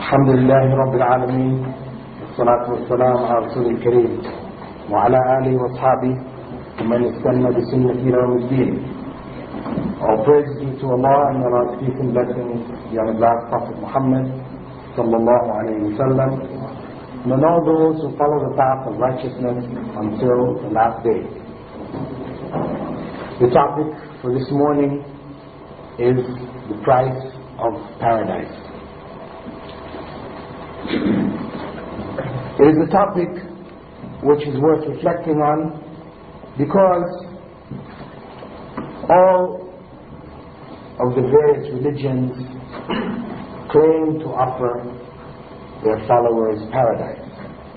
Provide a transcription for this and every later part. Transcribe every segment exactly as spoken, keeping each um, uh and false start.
الحمد لله رب العالمين والصلاة والسلام على رسول الكريم وعلى آله وأصحابه ومن استنى بسنة إلى يوم الدين. All praise be to Allah and Allah's peace and blessings be on the last Prophet Muhammad sallallahu alayhi wa sallam, and all those who follow the path of righteousness until the last day. The topic for this morning is the price of paradise. It is a topic which is worth reflecting on because all of the various religions claim to offer their followers paradise.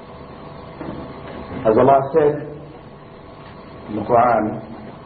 As Allah said in the Quran,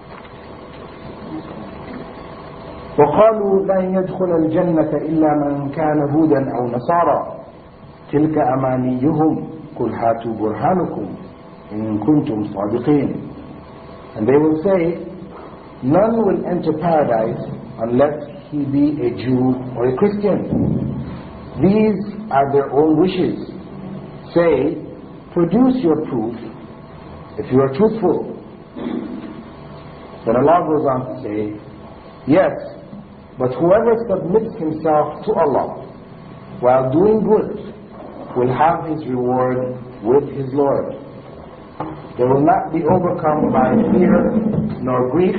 وَقَالُوا لَنْ يَدْخُلَ الْجَنَّةَ إِلَّا مَنْ كَانَ هُودًا أَوْ نَصَارَى تِلْكَ أَمَانِيُّهُمْ قُلْ هَاتُوا بُرْهَانُكُمْ إِن كُنْتُمْ صَادِقِينَ. And they will say, none will enter paradise unless he be a Jew or a Christian. These are their own wishes. Say, produce your proof if you are truthful. Then Allah goes on to say, yes, but whoever submits himself to Allah while doing good will have his reward with his Lord. They will not be overcome by fear nor grief.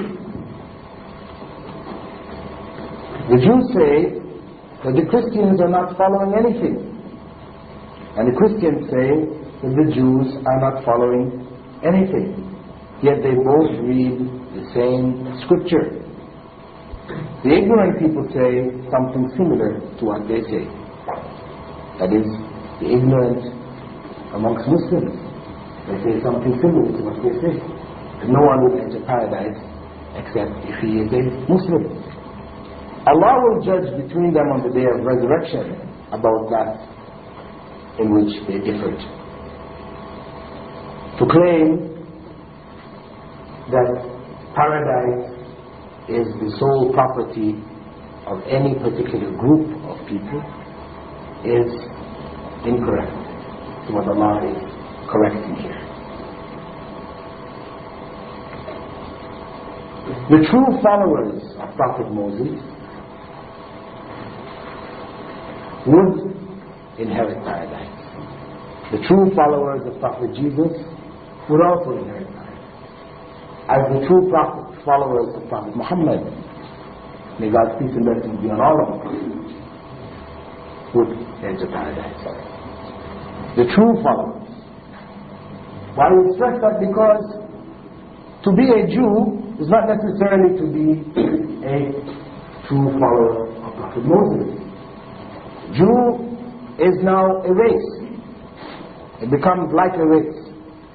The Jews say that the Christians are not following anything, and the Christians say that the Jews are not following anything, yet they both read the same scripture. The ignorant people say something similar to what they say. That is, the ignorant amongst Muslims, they say something similar to what they say. That no one will enter paradise except if he is a Muslim. Allah will judge between them on the day of resurrection about that in which they differed. To claim that paradise is the sole property of any particular group of people is incorrect. So what Allah is correcting here. The true followers of Prophet Moses would inherit paradise. The true followers of Prophet Jesus would also inherit paradise. As the true prophet, followers of Prophet Muhammad, may God's peace and blessings be on all of them, would enter paradise. The true followers. Why we stress that? Because to be a Jew is not necessarily to be a true follower of Prophet Moses. Jew is now a race. It becomes like a race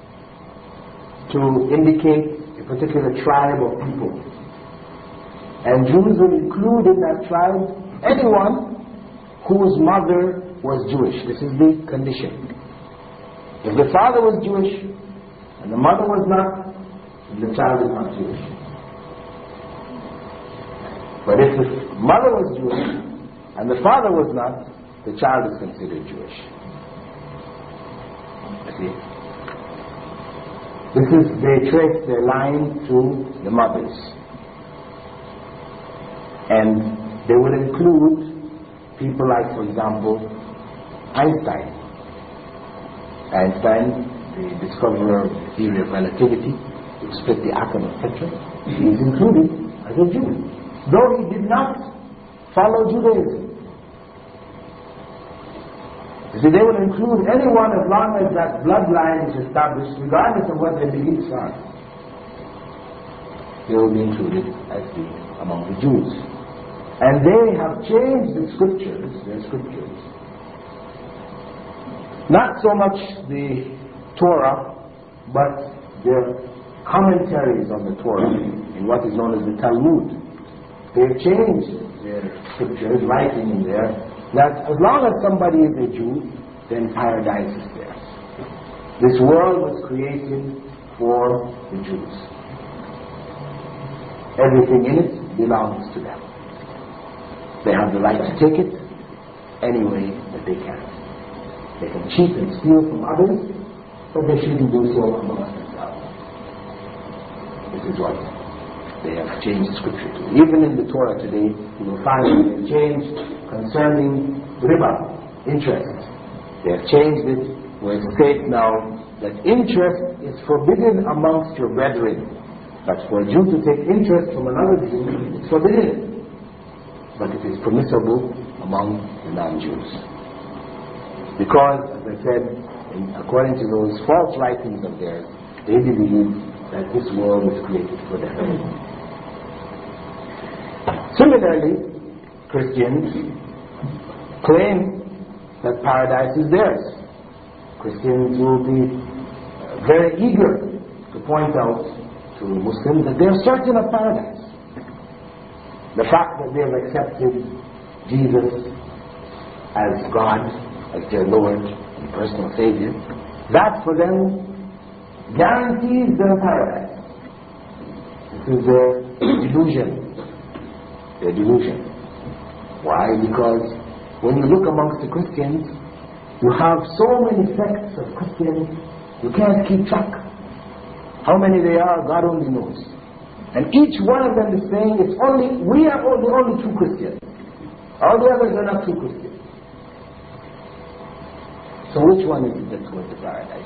to indicate a particular tribe of people. And Jews will include in that tribe anyone whose mother was Jewish. This is the condition. If the father was Jewish and the mother was not, then the child is not Jewish. But if the mother was Jewish and the father was not, the child is considered Jewish. See? This is, they trace their line to the mothers. And they will include people like, for example, Einstein. Einstein, the discoverer of the theory of relativity, who split the atom, et cetera, he is included as a Jew, though he did not follow Judaism. You see, they will include anyone as long as that bloodline is established, regardless of what their beliefs are. They will be included as the, among the Jews. And they have changed the scriptures, their scriptures. Not so much the Torah, but their commentaries on the Torah, in what is known as the Talmud. They have changed their scriptures, writing in there, that as long as somebody is a Jew, then paradise is theirs. This world was created for the Jews. Everything in it belongs to them. They have the right to take it, any way that they can. They can cheat and steal from others, but they shouldn't do so amongst themselves. This is what they have changed scripture to. Even in the Torah today, you will find that they have changed concerning riba, interest. They have changed it where it states now that interest is forbidden amongst your brethren. But for a Jew to take interest from another Jew, it's forbidden. But it is permissible among the non-Jews. Because, as I said, in, according to those false writings of theirs, they believe that this world was created for them. Similarly, Christians claim that paradise is theirs. Christians will be very eager to point out to Muslims that they are certain of paradise. The fact that they have accepted Jesus as God, as their Lord and personal Savior, that for them guarantees their paradise. This is their delusion. Their delusion. Why? Because when you look amongst the Christians, you have so many sects of Christians, you can't keep track. How many they are, God only knows. And each one of them is saying, it's only, we are only, only true Christians. All the others are not true Christians. So which one is it that's going to paradise?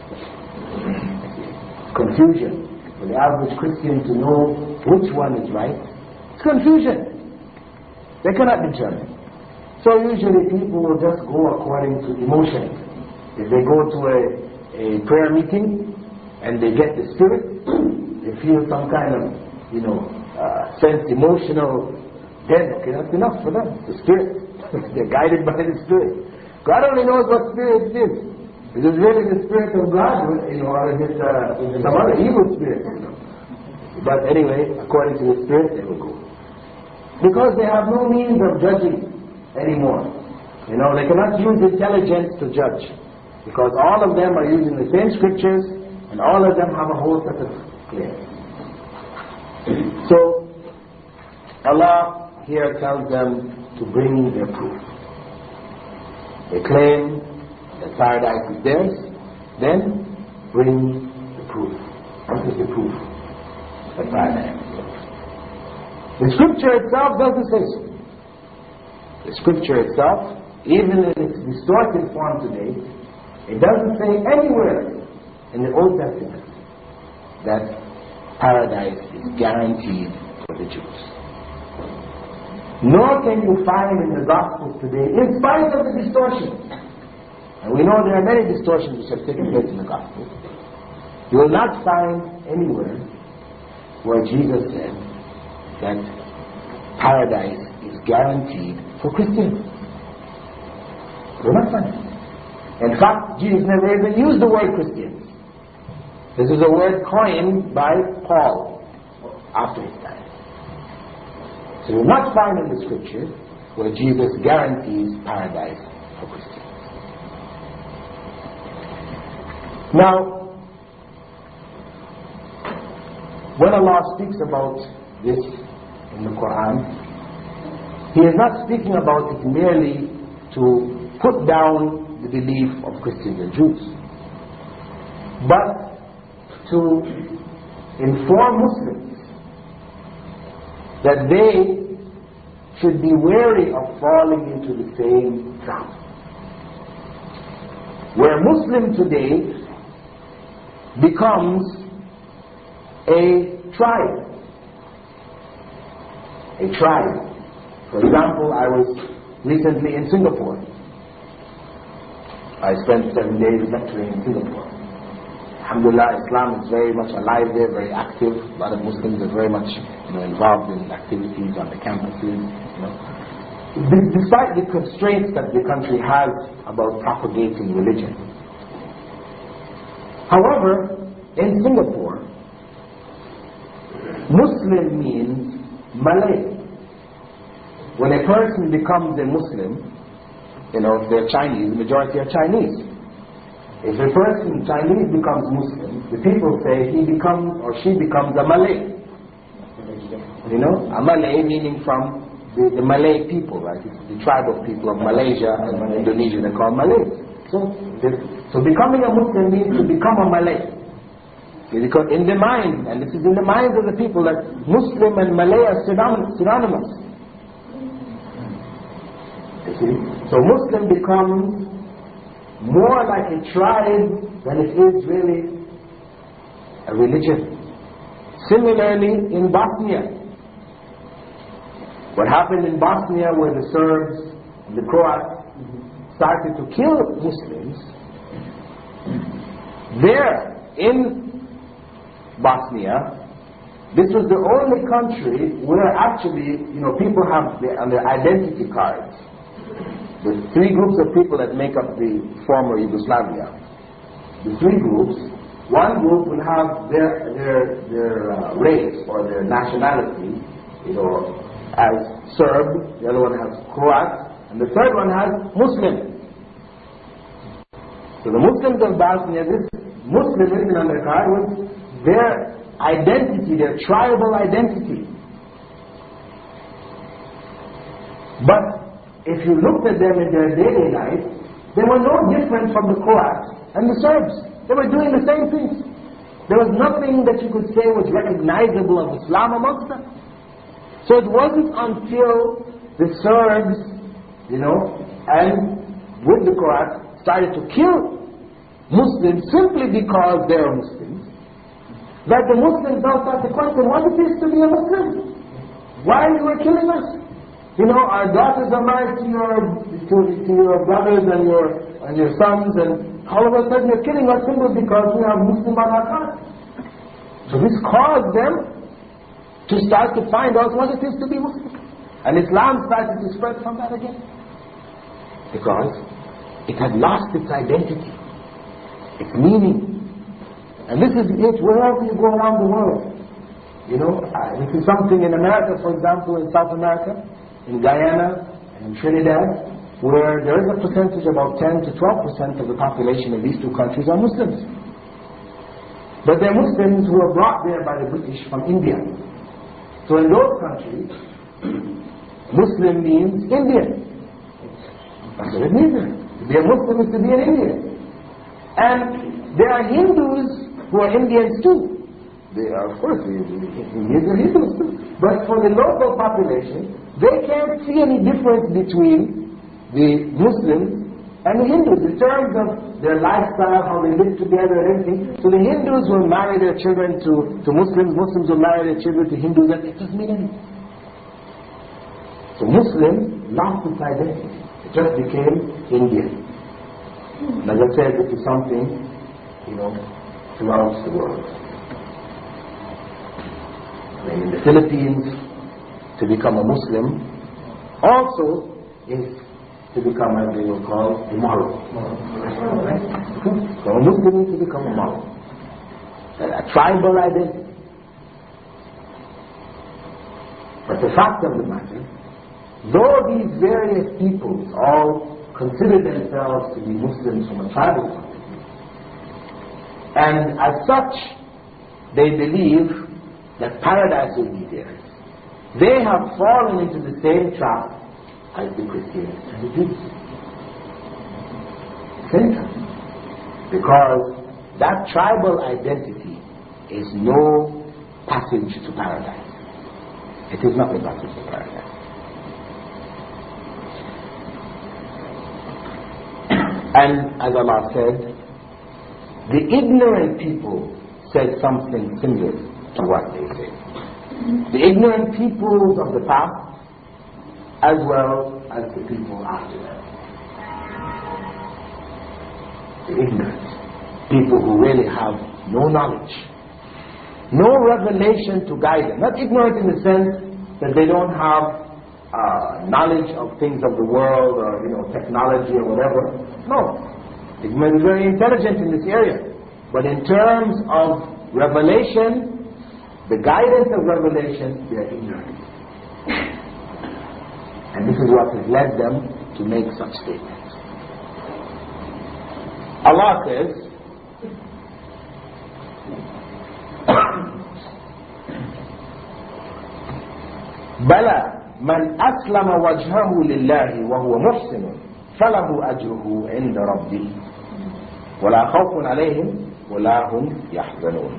Confusion. For the average Christian to know which one is right, it's confusion. They cannot determine. So usually people will just go according to emotion. If they go to a, a prayer meeting and they get the Spirit, they feel some kind of, you know, uh, sense emotional, then okay, that's enough for them. The Spirit. They're guided by the Spirit. God only knows what Spirit it is. Is it really the Spirit of God, you know, or is it uh, some other evil spirit? But anyway, according to the Spirit, they will go. Because they have no means of judging anymore. You know, they cannot use intelligence to judge. Because all of them are using the same scriptures, and all of them have a whole set of claims. So, Allah here tells them to bring their proof. They claim that paradise is theirs, then bring the proof. What is the proof that paradise is theirs? The scripture itself doesn't say so. The scripture itself, even in its distorted form today, it doesn't say anywhere in the Old Testament that paradise is guaranteed for the Jews. Nor can you find in the Gospels today, in spite of the distortions, and we know there are many distortions which have taken place in the Gospels, you will not find anywhere where Jesus said that paradise is guaranteed for Christians. You will not find it. In fact, Jesus never even used the word Christians. This is a word coined by Paul after his time. So you will not find in the scripture where Jesus guarantees paradise for Christians. Now, when Allah speaks about this in the Quran, He is not speaking about it merely to put down the belief of Christians and Jews, but to inform Muslims that they should be wary of falling into the same trap. Where Muslim today becomes a tribe. A tribe. For example, I was recently in Singapore. I spent seven days lecturing in Singapore. Alhamdulillah, Islam is very much alive there, very active. A lot of Muslims are very much, you know, involved in activities on the campuses. You know. Despite the constraints that the country has about propagating religion. However, in Singapore, Muslim means Malay. When a person becomes a Muslim, you know, if they're Chinese, the majority are Chinese. If a person, Chinese, becomes Muslim, the people say he becomes or she becomes a Malay. You know, a Malay meaning from the, the Malay people, right? It's the tribe of people of Malaysia and Indonesia. They're called Malays. So, so becoming a Muslim means to become a Malay. Because in the mind, and this is in the minds of the people, that Muslim and Malay are synonymous. You see? So Muslim becomes more like a tribe than it is really a religion. Similarly, in Bosnia, what happened in Bosnia, where the Serbs and the Croats started to kill Muslims, there in Bosnia, this was the only country where actually, you know, people have their, on their identity cards, the three groups of people that make up the former Yugoslavia. The three groups, one group will have their their their uh, race or their nationality, you know, as Serb. The other one has Croat, and the third one has Muslim. So the Muslims of Bosnia, this Muslim written on their card was their identity, their tribal identity. But if you looked at them in their daily life, they were no different from the Croats and the Serbs. They were doing the same things. There was nothing that you could say was recognizable of Islam amongst them. So it wasn't until the Serbs, you know, and with the Croats started to kill Muslims simply because they are Muslims, that the Muslims now start to question what it is to be a Muslim. Why you were killing us? You know, our daughters are married to your to, to your brothers and your and your sons, and all of a sudden you're killing us simply because we have Muslim on our card. So this caused them to start to find out what it is to be Muslim. And Islam started to spread from that again. Because it had lost its identity, its meaning. And this is it wherever you go around the world. You know, uh, this is something in America, for example, in South America, in Guyana, and in Trinidad, where there is a percentage about ten to twelve percent of the population of these two countries are Muslims. But they're Muslims who were brought there by the British from India. So in those countries, Muslim means Indian. That's what it means. To be a Muslim is to be an Indian. And there are Hindus who are Indians too. They are, of course, the Indians are Hindus too. But for the local population, they can't see any difference between the Muslims and the Hindus in terms of their lifestyle, how they live together and everything. So the Hindus will marry their children to, to Muslims, Muslims will marry their children to Hindus, and it doesn't mean anything. So Muslim lost its identity. It just became Indian. And as I said, this is something, you know, throughout the world. And in the Philippines, to become a Muslim also is to become, as they will call, immoral. So a Muslim is to become immoral. A tribal identity. But the fact of the matter, though these various peoples all consider themselves to be Muslims from a tribal point of view, and as such they believe that paradise will be theirs, they have fallen into the same trap as the Christians and the Jews. Same trap. Because that tribal identity is no passage to paradise. It is not a passage to paradise. And as Allah said, the ignorant people said something similar to what they say. The ignorant peoples of the past as well as the people after them. The ignorant people who really have no knowledge, no revelation to guide them. Not ignorant in the sense that they don't have uh, knowledge of things of the world or, you know, technology or whatever. No. Ignorant is very intelligent in this area. But in terms of revelation, the guidance of revelation, they are ignorant. And this is what has led them to make such statements. Allah says, Bala, من أسلم وجهه لله وهو محسن فله أجره عند ربه ولا خوف عليهم ولا هم يحزنون.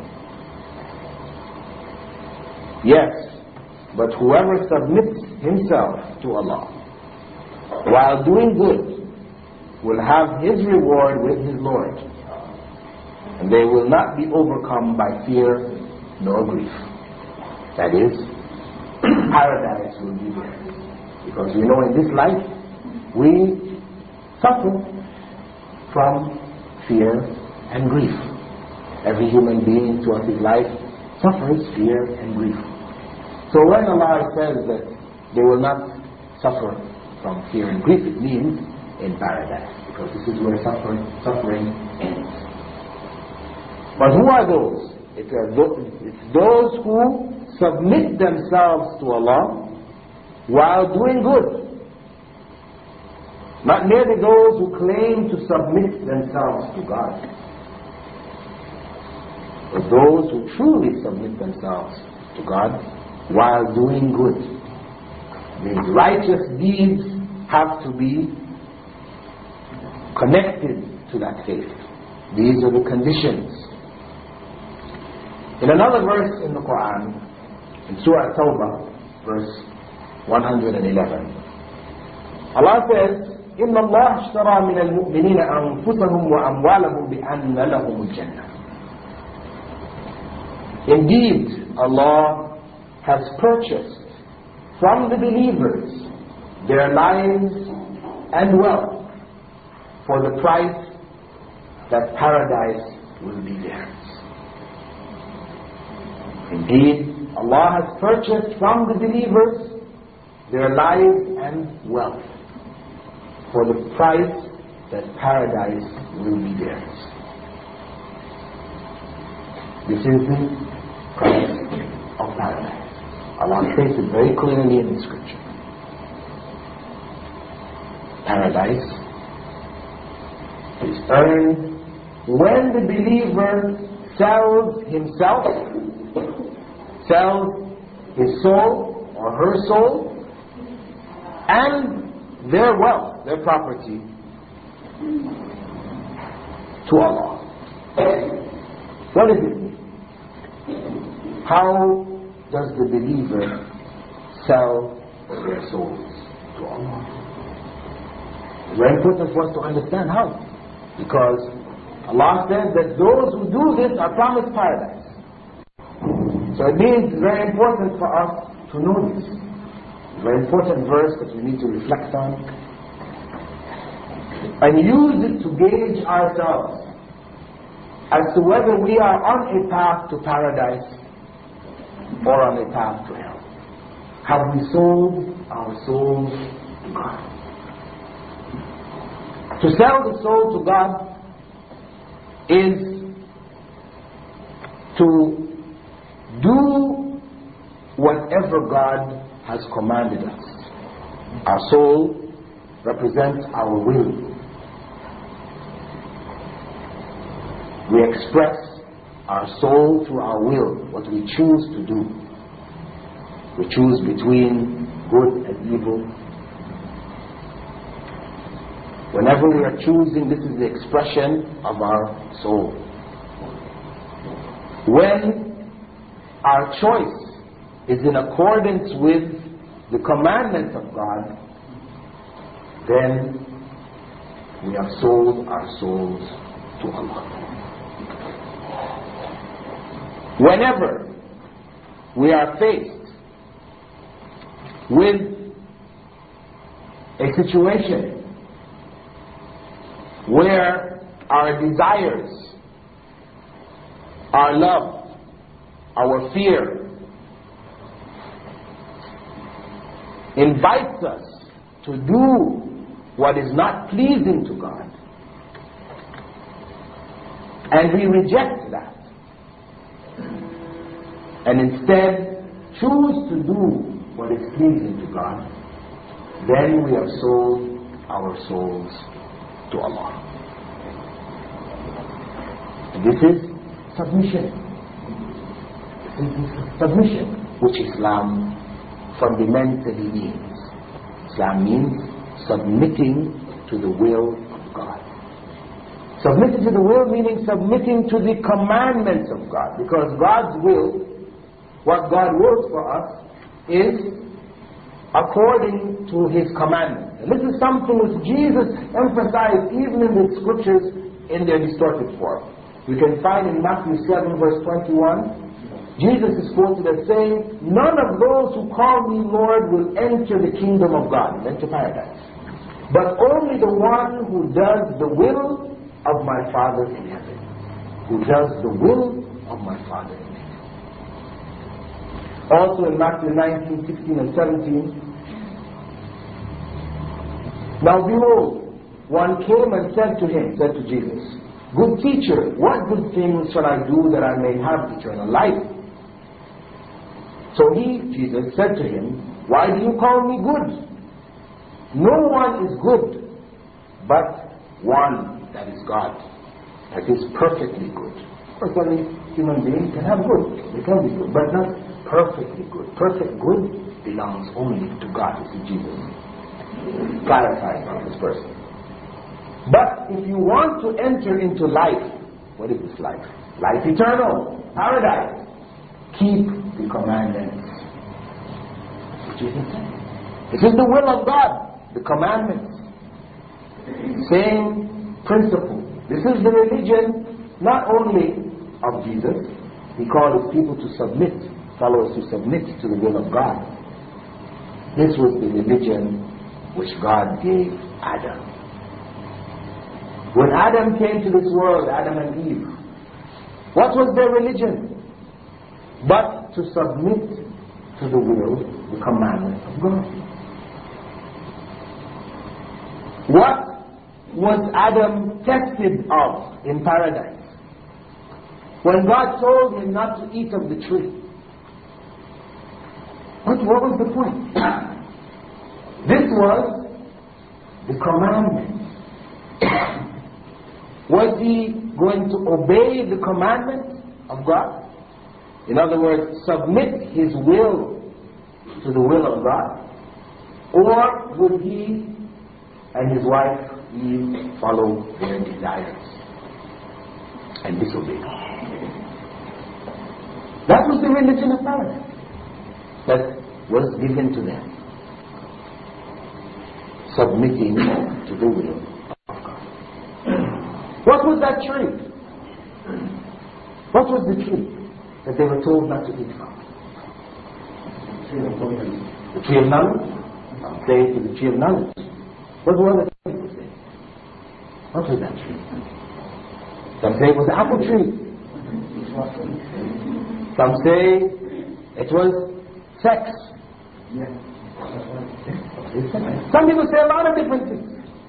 Yes, but whoever submits himself to Allah while doing good will have his reward with his Lord, and they will not be overcome by fear nor grief. That is, paradise will be there. Because we know in this life we suffer from fear and grief. Every human being throughout his life suffers fear and grief. So when Allah says that they will not suffer from fear and grief, it means in paradise, because this is where suffering, suffering ends. But who are those? It's, it's those who submit themselves to Allah while doing good. Not merely those who claim to submit themselves to God, but those who truly submit themselves to God while doing good. These righteous deeds have to be connected to that faith. These are the conditions. In another verse in the Quran, in Surah Tawbah, verse one hundred eleven, Allah says, إِنَّ اللَّهَ اشْتَرَى مِنَ الْمُؤْمِنِينَ أَنفُسَهُمْ وَأَمْوَالَهُمْ بِأَنَّ لَهُمُ الْجَنَّةِ. Indeed, Allah has purchased from the believers their lives and wealth for the price that paradise will be theirs. Indeed, Allah has purchased from the believers their lives and wealth for the price that paradise will be theirs. This is the price of paradise. Allah states it very clearly in the scripture. Paradise is earned when the believer sells himself, sells his soul or her soul, and their wealth, their property, to Allah. What is it? How does the believer sell their souls to Allah? It's very important for us to understand how. Because Allah says that those who do this are promised paradise. So it means it's very important for us to know this. It's a very important verse that we need to reflect on and use it to gauge ourselves as to whether we are on a path to paradise or on a path to hell. Have we sold our souls to God? To sell the soul to God is to do whatever God has commanded us. Our soul represents our will. We express our soul through our will, what we choose to do. We choose between good and evil. Whenever we are choosing, this is the expression of our soul. When our choice is in accordance with the commandments of God, then we have sold our souls to Allah. Whenever we are faced with a situation where our desires, our love, our fear invites us to do what is not pleasing to God, and we reject that, and instead choose to do what is pleasing to God, then we have sold our souls to Allah. And this is submission. This is submission which Islam fundamentally means. Islam means submitting to the will of God. Submitting to the will meaning submitting to the commandments of God. Because God's will, what God wills for us, is according to His commandments. And this is something which Jesus emphasized even in the scriptures in their distorted form. We can find in Matthew seven verse twenty-one, Jesus is quoted as saying, "None of those who call me Lord will enter the kingdom of God," enter paradise, "but only the one who does the will of my Father in heaven." Who does the will of my Father in heaven. Also in Matthew nineteen, sixteen and seventeen, "Now behold, one came and said to him," said to Jesus, "Good teacher, what good things shall I do that I may have eternal life?" So he, Jesus, said to him, "Why do you call me good? No one is good, but one, that is God, that is perfectly good." Of course, every human being can have good. They can be good, but not perfectly good. Perfect good belongs only to God. This is Jesus clarifying on this person. But if you want to enter into life, what is this life? Life eternal, paradise. Keep the commandments. That's what Jesus said. This is the will of God, the commandments. Same principle. This is the religion not only of Jesus. He called His people to submit, followers to submit to the will of God. This was the religion which God gave Adam. When Adam came to this world, Adam and Eve, what was their religion? But to submit to the will, the commandment of God. What was Adam tested of in paradise? When God told him not to eat of the tree. What, what was the point? This was the commandment. Was he going to obey the commandment of God? In other words, submit his will to the will of God? Or would he and his wife Eve follow their desires and disobey? That was the religion of paradise that was given to them. Submitting to the will of God. What was that tree? What was the tree that they were told not to eat from? The tree of knowledge? Some say it was the tree of knowledge. What were the people say? What was that tree? Some say it was the apple tree. Some say it was sex. Some people say a lot of different things.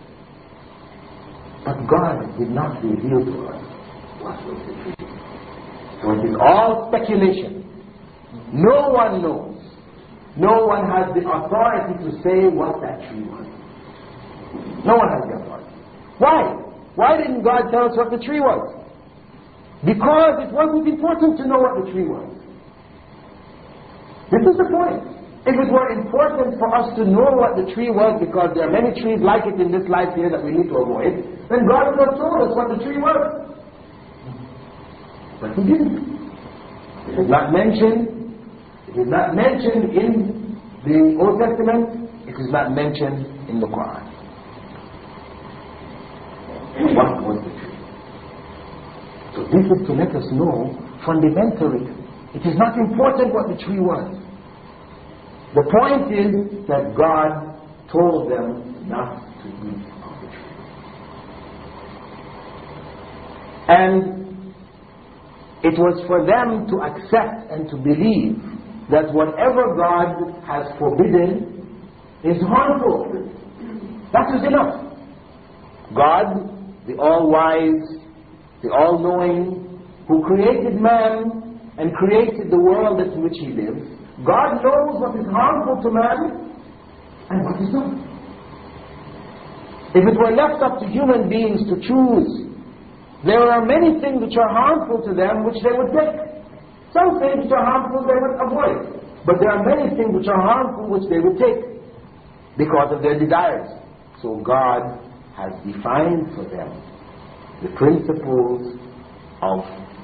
But God did not reveal to us what was the tree. So it is all speculation. No one knows. No one has the authority to say what that tree was. No one has the authority. Why? Why didn't God tell us what the tree was? Because it wasn't important to know what the tree was. This is the point. If it were important for us to know what the tree was, because there are many trees like it in this life here that we need to avoid, then God would have told us what the tree was. But He didn't. It is not mentioned. It is not mentioned in the Old Testament. It is not mentioned in the Quran. What was the tree? So this is to let us know fundamentally, it is not important what the tree was. The point is that God told them not to eat of the tree. And it was for them to accept and to believe that whatever God has forbidden is harmful. That is enough. God, the all-wise, the all-knowing, who created man and created the world in which he lives, God knows what is harmful to man and what is not. If it were left up to human beings to choose, there are many things which are harmful to them which they would take. Some things which are harmful they would avoid. But there are many things which are harmful which they would take because of their desires. So God has defined for them the principles of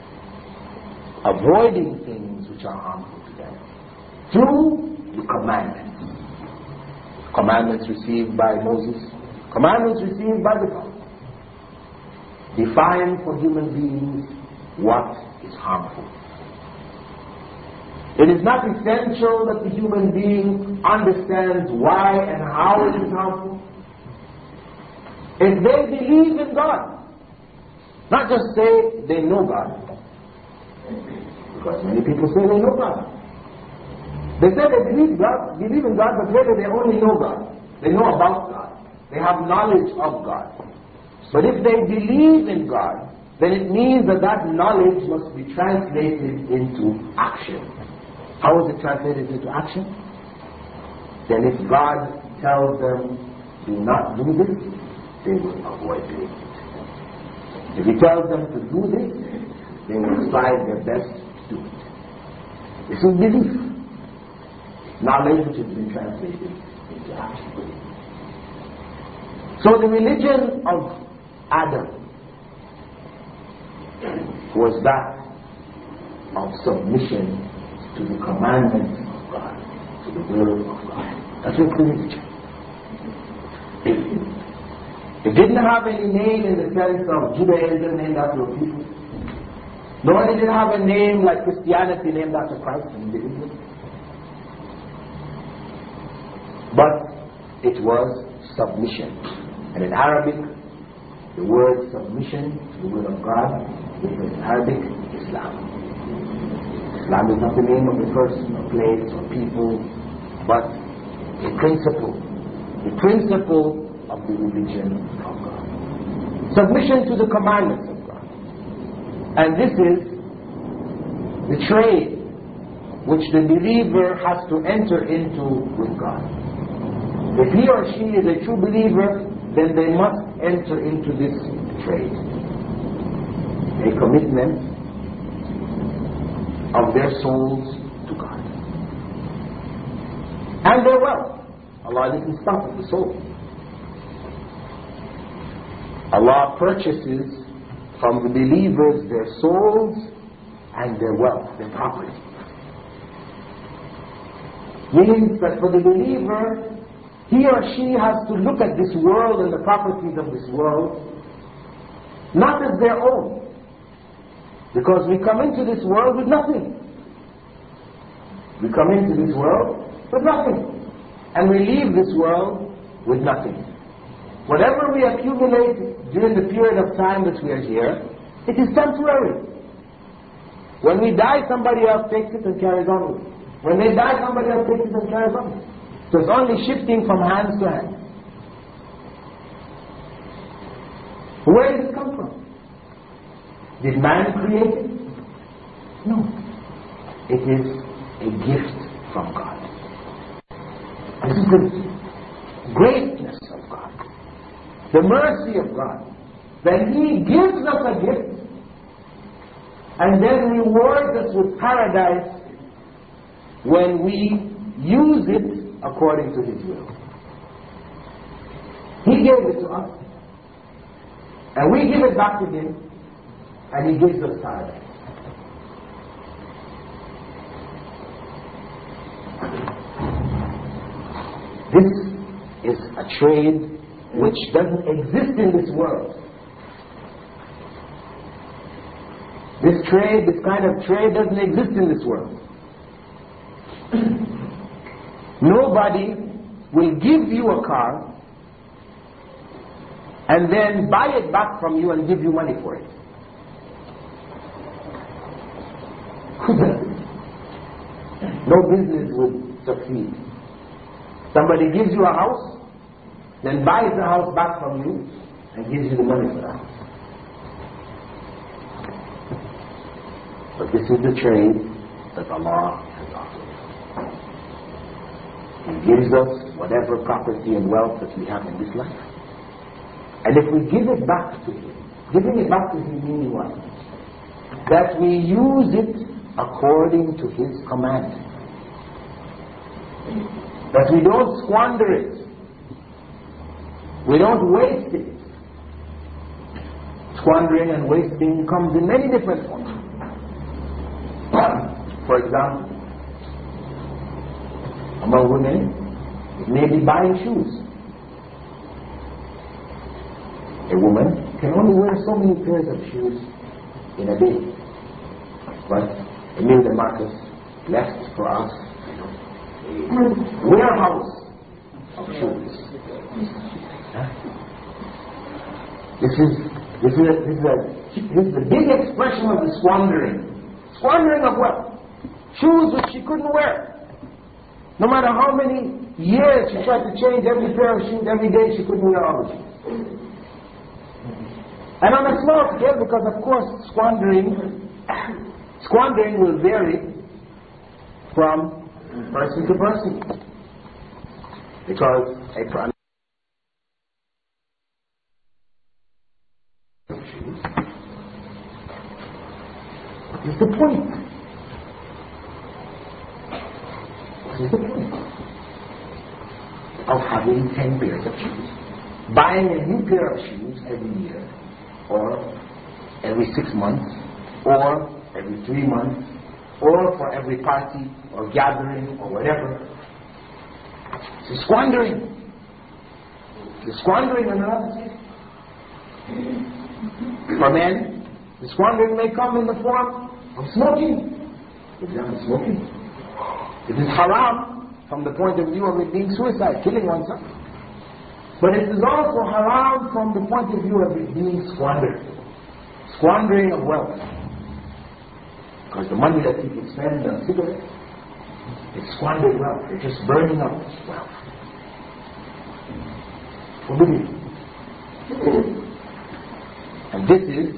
avoiding things which are harmful to them through the commandments. Commandments received by Moses, commandments received by the Prophet, define for human beings what is harmful. It is not essential that the human being understands why and how it is harmful. If they believe in God, not just say they know God, because many people say they know God. They say they believe God, believe in God, but really they only know God. They know about God. They have knowledge of God. But if they believe in God, then it means that that knowledge must be translated into action. How is it translated into action? Then if God tells them, do not do this, they will avoid doing it. If He tells them to do this, they will try their best to do it. This is belief. Knowledge which has been translated into action. So the religion of Adam was that of submission to the commandments of God, to the will of God. That's what the religion. It didn't have any name in the sense of Judaism named after a people. Nor did it have a name like Christianity named after Christ in the Israel. But it was submission. And in Arabic, the word submission to the will of God is in Arabic, Islam. Islam is not the name of a person, or place, or people, but a principle. The principle of the religion of God. Submission to the commandments of God. And this is the trade which the believer has to enter into with God. If he or she is a true believer, then they must enter into this trade. A commitment of their souls to God. And their wealth. Allah didn't stop at the soul. Allah purchases from the believers their souls and their wealth, their property. Means that for the believer, he or she has to look at this world and the properties of this world not as their own. Because we come into this world with nothing. We come into this world with nothing. And we leave this world with nothing. Whatever we accumulate during the period of time that we are here, it is temporary. When we die, somebody else takes it and carries on with it. When they die, somebody else takes it and carries on with it. So it's only shifting from hands to hands. Where did it come from? Did man create it? No. It is a gift from God. This is the greatness of God. The mercy of God. That He gives us a gift and then rewards us with paradise when we use it according to His will. He gave it to us and we give it back to Him and He gives us paradise. This is a trade which doesn't exist in this world. This trade, this kind of trade doesn't exist in this world. Nobody will give you a car and then buy it back from you and give you money for it. Who does it? No business would succeed. Somebody gives you a house, then buys the house back from you and gives you the money for that. But this is the trade that Allah has offered. He gives us whatever property and wealth that we have in this life. And if we give it back to Him, giving it back to Him meaning what? That we use it according to His command. That we don't squander it. We don't waste it. Squandering and wasting comes in many different forms. For example, among women, it may be buying shoes. A woman can only wear so many pairs of shoes in a day. But Imelda Marcus left for us a warehouse of shoes. Huh? This is this is a, this is a this is a big expression of the squandering. Squandering of wealth. Shoes which she couldn't wear. No matter how many years she tried to change every pair of shoes every day, she couldn't wear all the shoes. And on a small scale, because of course squandering squandering will vary from person to person. Because a person what is the point? What is the point of having ten pairs of shoes? Buying a new pair of shoes every year, or every six months, or every three months, or for every party or gathering or whatever. It's a squandering. It's a squandering in another sense. For men, the squandering may come in the form of smoking. For example, smoking. It is haram from the point of view of it being suicide, killing oneself. But it is also haram from the point of view of it being squandered. Squandering of wealth. Because the money that people spend on cigarettes is squandered wealth. They're just burning up wealth. Forbidden. And this is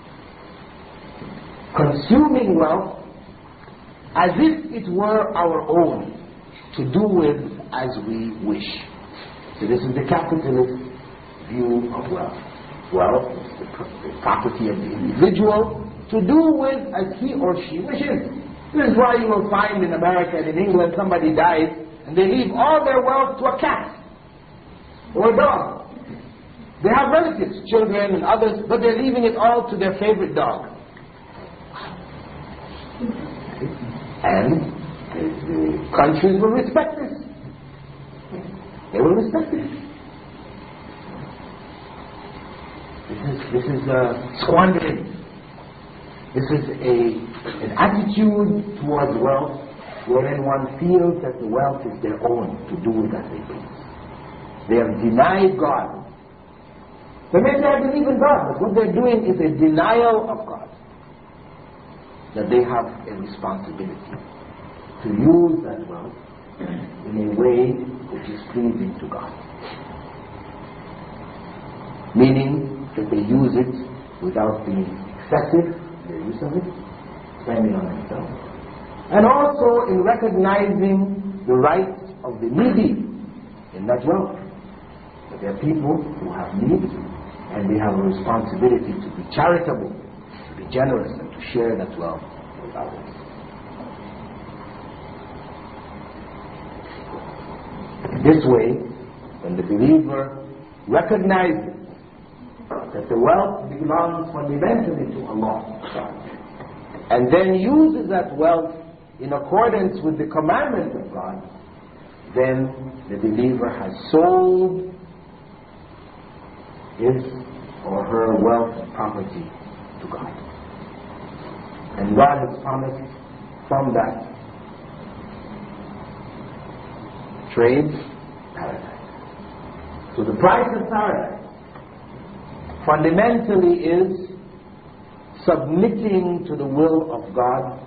consuming wealth as if it were our own, to do with as we wish. So this is the capitalist view of wealth. Wealth is the, the property of the individual to do with as he or she wishes. This is why you will find in America and in England somebody dies and they leave all their wealth to a cat or a dog. They have relatives, children and others, but they're leaving it all to their favorite dog. And the, the countries will respect this. They will respect it. This is, this is uh, squandering. This is a, an attitude towards wealth wherein one feels that the wealth is their own to do with as they please. They have denied God. They may say, I believe in God, but what they're doing is a denial of God. That they have a responsibility to use that wealth in a way which is pleasing to God. Meaning that they use it without being excessive in their use of it, spending on themselves. And also in recognizing the rights of the needy in that wealth. That there are people who have needs and they have a responsibility to be charitable, to be generous, and to share that wealth with others. This way, when the believer recognizes that the wealth belongs fundamentally to Allah, and then uses that wealth in accordance with the commandments of God, then the believer has sold his or her wealth and property to God. And God has promised from that trade paradise. So the price of paradise fundamentally is submitting to the will of God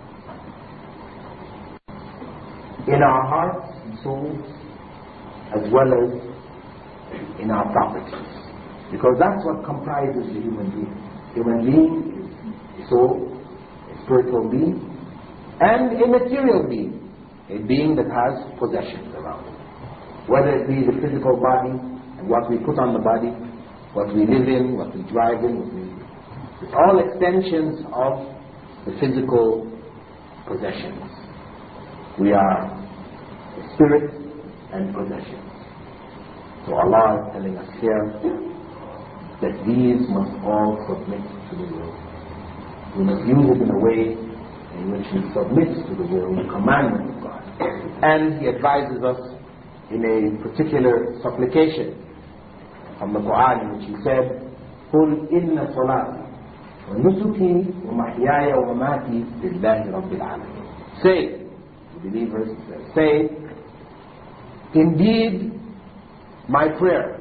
in our hearts and souls as well as in our properties. Because that's what comprises the human being. Human being is a soul, a spiritual being, and a material being, a being that has possessions around it. Whether it be the physical body and what we put on the body, what we live in, what we drive in, what we, it's all extensions of the physical possessions. We are spirit and possession. So Allah is telling us here that these must all submit to the will. We must use it in a way in which it submits to the will, the commandment of God. And He advises us in a particular supplication from the Quran in which He said, قُلْ إِنَّ صَلَاتِي وَنُسُكِي وَمَحْيَايَ وَمَمَاتِي لِلَّهِ رَبِّ الْعَالَمِينَ. Say, the believers, say, indeed, my prayer,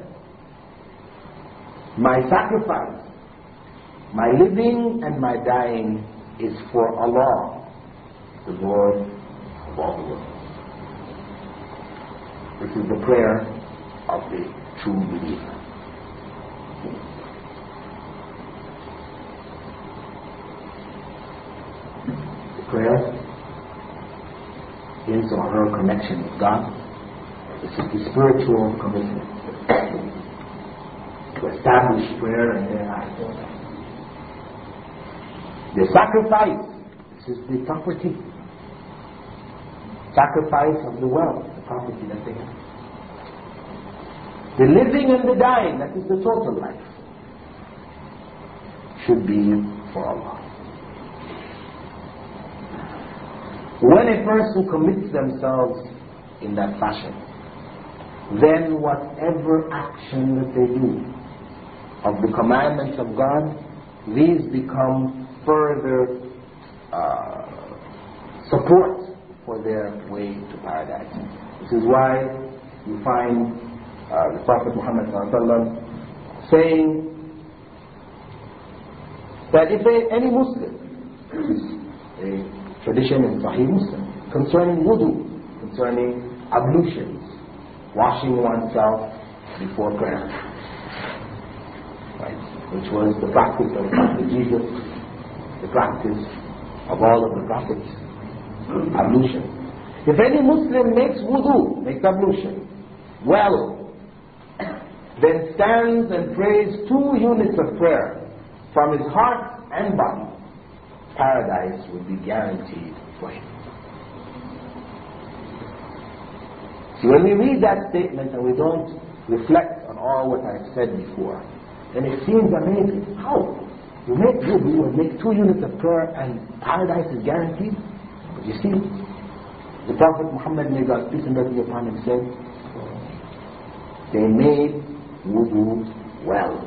my sacrifice, my living and my dying is for Allah, the Lord of all the world. This is the prayer of the true believer. The prayer is or her connection with God. This is the spiritual commitment to establish prayer and thereafter. The sacrifice, this is the property. Sacrifice of the wealth, the property that they have. The living and the dying, that is the total life, should be for Allah. When a person commits themselves in that fashion, then whatever action that they do of the commandments of God, these become further uh, support for their way to paradise. This is why you find uh, the Prophet Muhammad saying that if a, any Muslim, this is a tradition in Sahih Muslim, concerning wudu, concerning ablutions, washing oneself before prayer, right? Which was the practice of Prophet Jesus, the practice of all of the prophets, ablution. If any Muslim makes wudu, makes ablution, well, then stands and prays two units of prayer from his heart and body, paradise will be guaranteed for him. See, when we read that statement and we don't reflect on all what I've said before, then it seems amazing. How? You make wudu and make two units of prayer and paradise is guaranteed? But you see, the Prophet Muhammad, may God peace and blessings upon him, said, they made wudu well.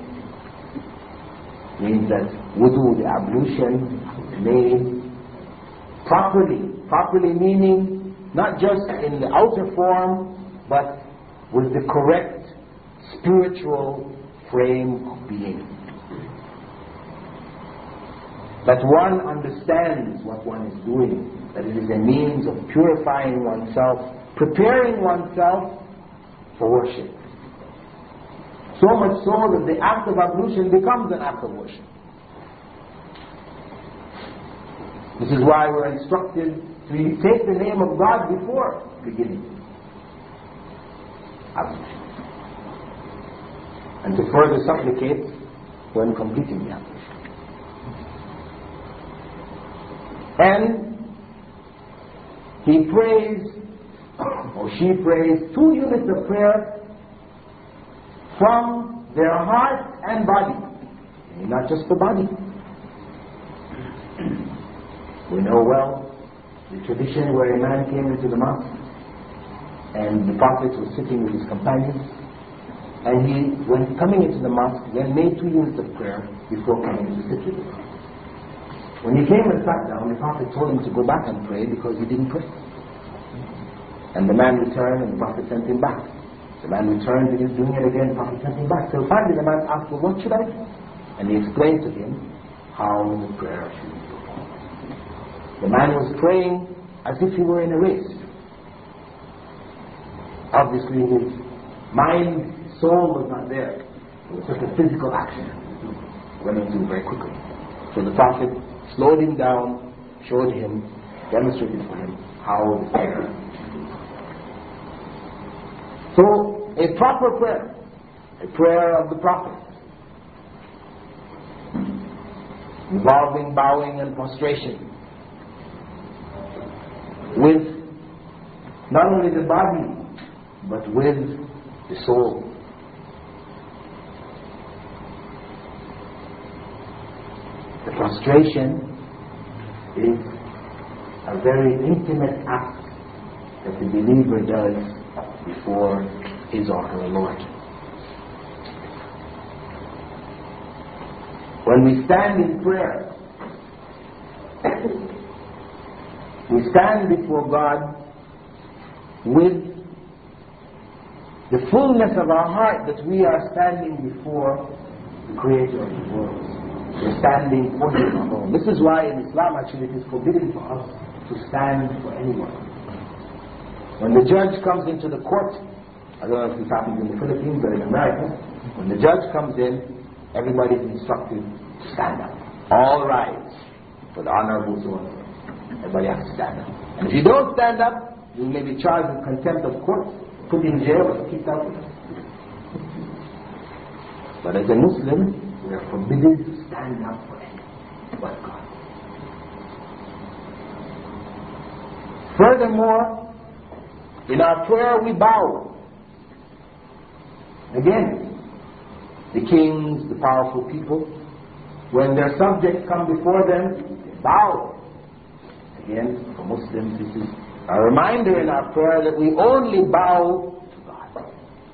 Means that wudu, the ablution, made properly. Properly meaning not just in the outer form, but with the correct spiritual frame of being. That one understands what one is doing, that it is a means of purifying oneself, preparing oneself for worship. So much so that the act of ablution becomes an act of worship. This is why we're instructed to take the name of God before beginning ablution, and to further supplicate when completing the ablution. And he prays, or she prays, two units of prayer from their heart and body, and not just the body. We know well the tradition where a man came into the mosque and the Prophet was sitting with his companions, and he, when coming into the mosque, then made two units of prayer before coming to sit with the Prophet. When he came and sat down, the Prophet told him to go back and pray because he didn't pray. And the man returned and the Prophet sent him back. The man returned and he was doing it again, the Prophet sent him back. So finally the man asked, well, what should I do? And he explained to him how the prayer should be performed. The man was praying as if he were in a race. Obviously his mind, soul was not there. It was just a physical action running through very quickly. So the Prophet slowed him down, showed him, demonstrated for him how the prayer should be. So, a proper prayer, a prayer of the Prophet, involving bowing and prostration, with not only the body, but with the soul. The prostration is a very intimate act that the believer does before his or her Lord. When we stand in prayer, we stand before God with the fullness of our heart that we are standing before the Creator of the world. We're standing for Him alone. This is why in Islam actually it is forbidden for us to stand for anyone. When the judge comes into the court, I don't know if this happens in the Philippines or in America, when the judge comes in, everybody is instructed to stand up. All rise for the honorable so everybody has to stand up. And if you don't stand up, you may be charged with contempt of court, put in jail, or kicked out. But as a Muslim, we are forbidden to stand up for anyone but God. Furthermore, in our prayer we bow. Again, the kings, the powerful people, when their subjects come before them, they bow. Again, for Muslims, this is a reminder in our prayer that we only bow to God.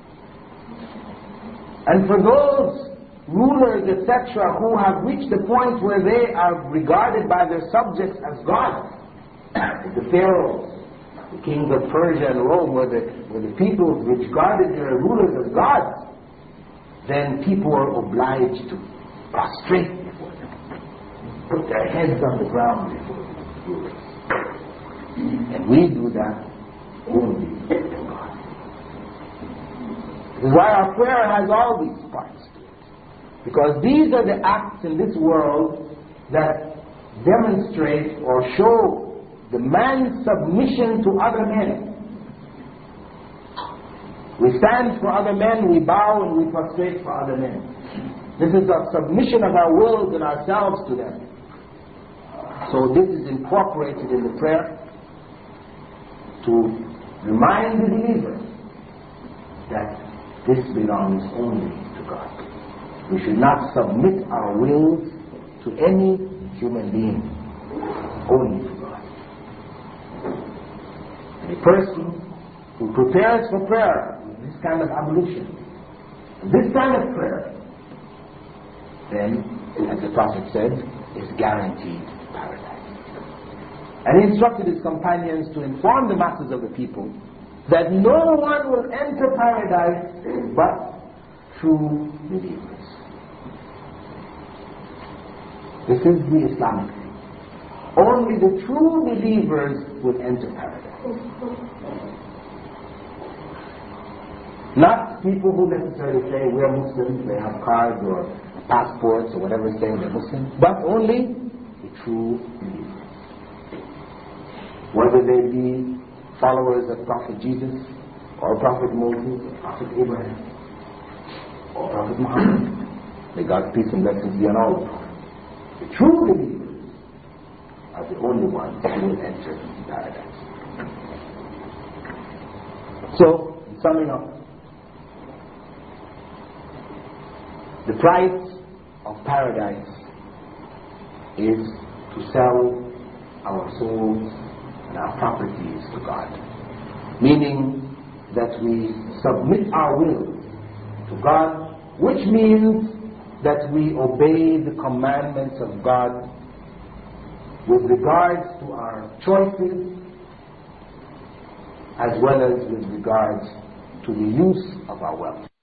And for those rulers, et cetera, who have reached the point where they are regarded by their subjects as gods, the pharaohs, the kings of Persia and Rome, where the, where the people regarded their rulers as gods, then people are obliged to prostrate before them, put their heads on the ground before the rulers. And we do that only to God. This is why our prayer has all these parts to it. Because these are the acts in this world that demonstrate or show the man's submission to other men. We stand for other men, we bow and we prostrate for other men. This is a submission of our wills and ourselves to them. So this is incorporated in the prayer to remind the believer that this belongs only to God. We should not submit our wills to any human being, only to God. And a person who prepares for prayer with this kind of ablution, this kind of prayer, then, as the Prophet said, is guaranteed paradise. And he instructed his companions to inform the masses of the people that no one will enter paradise but true believers. This is the Islamic thing. Only the true believers will enter paradise. Not people who necessarily say we're Muslims, they have cards or passports or whatever saying they're Muslims, but only the true believers. Whether they be followers of Prophet Jesus, or Prophet Moses, or Prophet Abraham, or Prophet Muhammad. May God's peace and blessings be on all of them. The true believers are the only ones who will enter paradise. So, summing up, the price of paradise is to sell our souls and our properties to God. Meaning that we submit our will to God, which means that we obey the commandments of God with regards to our choices as well as with regards to the use of our wealth.